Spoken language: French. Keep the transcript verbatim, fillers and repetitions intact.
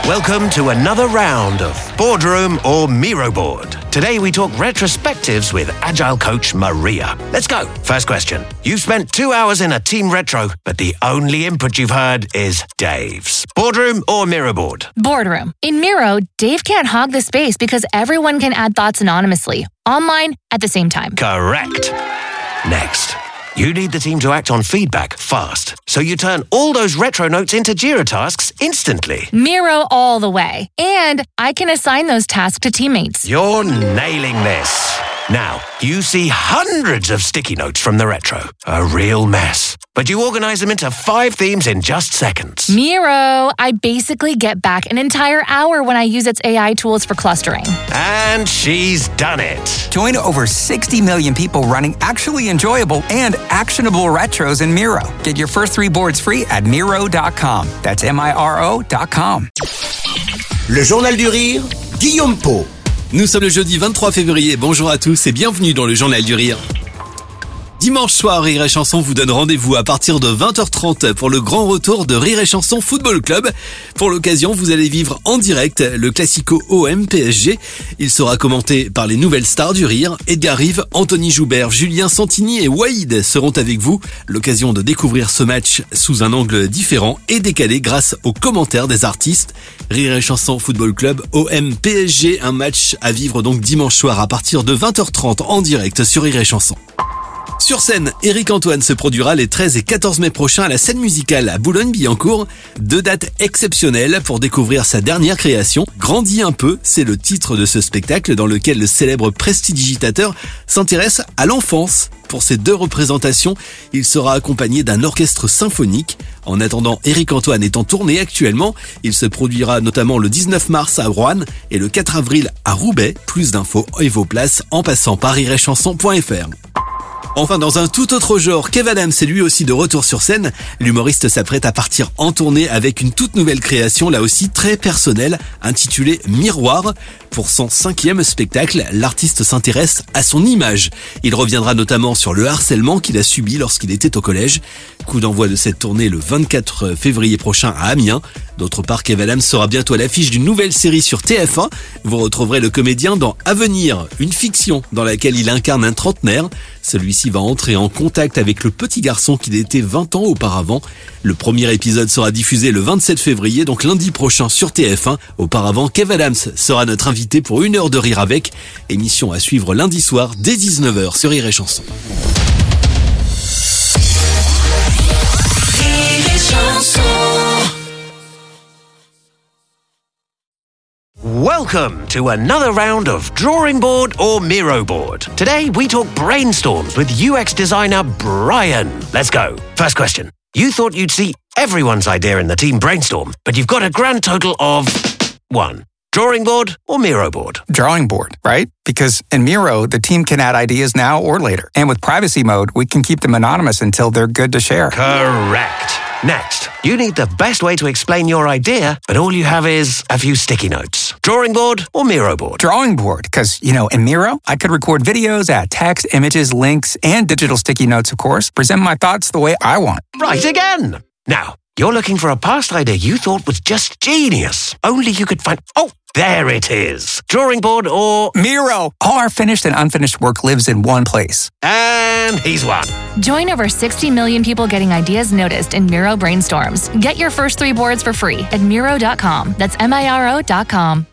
Welcome to another round of Boardroom or Miro Board. Today we talk retrospectives with Agile coach Maria. Let's go. First question. You've spent two hours in a team retro, but the only input you've heard is Dave's. Boardroom or Miro Board? Boardroom. In Miro, Dave can't hog the space because everyone can add thoughts anonymously, online, at the same time. Correct. Next. You need the team to act on feedback fast, so you turn all those retro notes into Jira tasks instantly. Miro all the way. And I can assign those tasks to teammates. You're nailing this. Now, you see hundreds of sticky notes from the retro. A real mess. But you organize them into five themes in just seconds. Miro, I basically get back an entire hour when I use its A I tools for clustering. And she's done it. Join over sixty million people running actually enjoyable and actionable retros in Miro. Get your first three boards free at Miro dot com. That's M I R O dot com. Le Journal du Rire, Guillaume Pau. Nous sommes le jeudi vingt-trois février, bonjour à tous et bienvenue dans le Journal du Rire. Dimanche soir, Rire et Chanson vous donne rendez-vous à partir de vingt heures trente pour le grand retour de Rire et Chanson Football Club. Pour l'occasion, vous allez vivre en direct le Classico O M P S G. Il sera commenté par les nouvelles stars du rire. Edgar Rive, Anthony Joubert, Julien Santini et Waïd seront avec vous. L'occasion de découvrir ce match sous un angle différent et décalé grâce aux commentaires des artistes. Rire et Chanson Football Club O M P S G, un match à vivre donc dimanche soir à partir de vingt heures trente en direct sur Rire et Chanson. Sur scène, Éric Antoine se produira les treize et quatorze mai prochains à la scène musicale à Boulogne-Billancourt. Deux dates exceptionnelles pour découvrir sa dernière création. Grandis un peu, c'est le titre de ce spectacle dans lequel le célèbre prestidigitateur s'intéresse à l'enfance. Pour ces deux représentations, il sera accompagné d'un orchestre symphonique. En attendant, Éric Antoine est en tournée actuellement. Il se produira notamment le dix-neuf mars à Roanne et le quatre avril à Roubaix. Plus d'infos et vos places en passant par rire et chanson point f r. Enfin, dans un tout autre genre, Kev Adams est lui aussi de retour sur scène. L'humoriste s'apprête à partir en tournée avec une toute nouvelle création, là aussi très personnelle, intitulée Miroir. Pour son cinquième spectacle, l'artiste s'intéresse à son image. Il reviendra notamment sur le harcèlement qu'il a subi lorsqu'il était au collège. Coup d'envoi de cette tournée le vingt-quatre février prochain à Amiens. D'autre part, Kev Adams sera bientôt à l'affiche d'une nouvelle série sur T F un. Vous retrouverez le comédien dans Avenir, une fiction dans laquelle il incarne un trentenaire. Celui-ci va entrer en contact avec le petit garçon qu'il était vingt ans auparavant. Le premier épisode sera diffusé le vingt-sept février, donc lundi prochain sur T F un. Auparavant, Kev Adams sera notre invité pour une heure de rire avec. Émission à suivre lundi soir dès dix-neuf heures sur Rire et Chanson. Rire et Chanson. Welcome to another round of Drawing Board or Miro Board. Today we talk brainstorms with U X designer Brian. Let's go. First question. You thought you'd see everyone's idea in the team brainstorm, but you've got a grand total of one. Drawing board or Miro board? Drawing board, right? Because in Miro, the team can add ideas now or later. And with privacy mode, we can keep them anonymous until they're good to share. Correct. Next, you need the best way to explain your idea, but all you have is a few sticky notes. Drawing board or Miro board? Drawing board, because, you know, in Miro, I could record videos, add text, images, links, and digital sticky notes, of course, present my thoughts the way I want. Right again. Now, you're looking for a past idea you thought was just genius. Only you could find... Oh, there it is. Drawing board or... Miro! All our finished and unfinished work lives in one place. And he's won. Join over sixty million people getting ideas noticed in Miro brainstorms. Get your first three boards for free at Miro dot com. That's M I R O dot com.